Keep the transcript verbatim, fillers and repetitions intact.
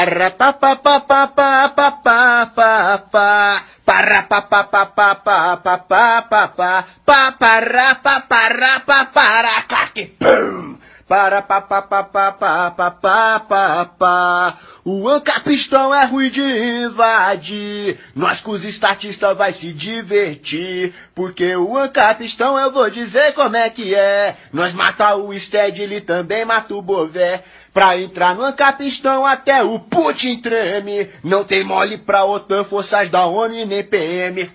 para pa pa pa pa pa pa pa pa pa para pa pa pa pa pa pa pa pa pa pa para pa para pa para claque pum para pa pa pa pa pa pa pa pa pa. O Ancapistão é ruim de invadir, nós com os estatistas vai se divertir, porque o Ancapistão eu vou dizer como é que é, nós mata o Sted, ele também mata o Bové. Pra entrar no Ancapistão até o Putin treme, não tem mole pra OTAN, forças da ONU e nem P M.